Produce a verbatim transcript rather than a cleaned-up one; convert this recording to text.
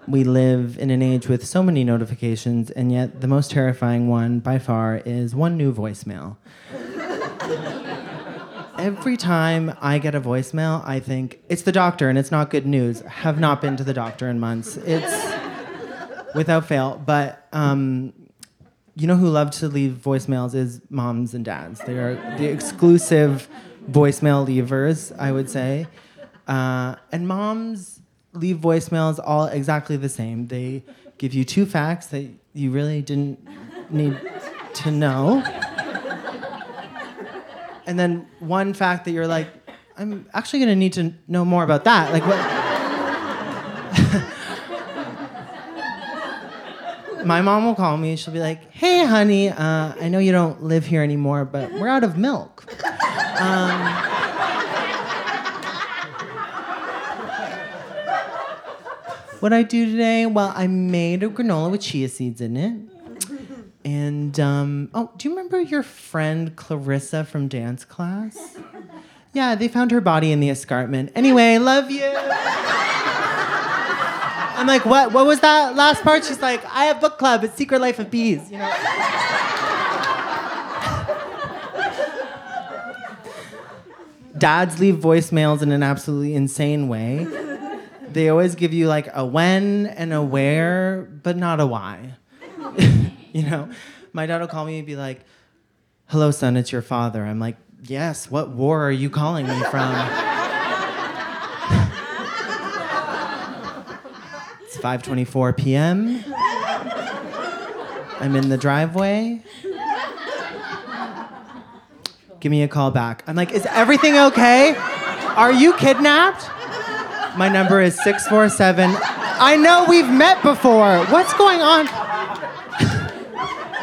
we live in an age with so many notifications, and yet the most terrifying one by far is one new voicemail. Every time I get a voicemail, I think, it's the doctor and it's not good news. Have not been to the doctor in months. It's without fail. But um, you know who love to leave voicemails is moms and dads. They are the exclusive voicemail leavers, I would say. Uh, and moms leave voicemails all exactly the same. They give you two facts that you really didn't need to know. And then one fact that you're like, I'm actually going to need to know more about that. Like what? My mom will call me. She'll be like, hey, honey, uh, I know you don't live here anymore, but we're out of milk. Um, what'd I do today? Well, I made a granola with chia seeds in it. And, um, oh, do you remember your friend Clarissa from dance class? Yeah, they found her body in the escarpment. Anyway, love you. I'm like, what? What was that last part? She's like, I have book club. It's Secret Life of Bees, you know? Dads leave voicemails in an absolutely insane way. They always give you like a when and a where, but not a why. You know, my dad will call me and be like, hello, son, it's your father. I'm like, yes, what war are you calling me from? It's five twenty-four p.m. I'm in the driveway. Give me a call back. I'm like, is everything okay? Are you kidnapped? My number is six four seven. I know we've met before. What's going on?